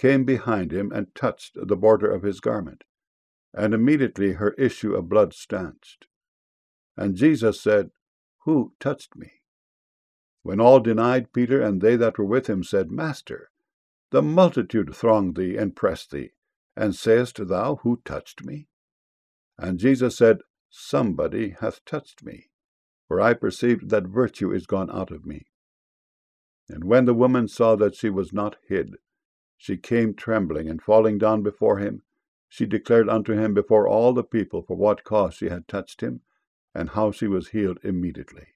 came behind him and touched the border of his garment, and immediately her issue of blood stanched. And Jesus said, Who touched me? When all denied, Peter and they that were with him said, Master, the multitude thronged thee and pressed thee, and sayest thou, Who touched me? And Jesus said, Somebody hath touched me, for I perceived that virtue is gone out of me. And when the woman saw that she was not hid, she came trembling, and falling down before him, she declared unto him before all the people for what cause she had touched him, and how she was healed immediately.